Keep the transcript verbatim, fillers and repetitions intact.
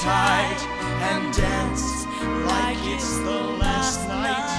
tight and dance like it's the last night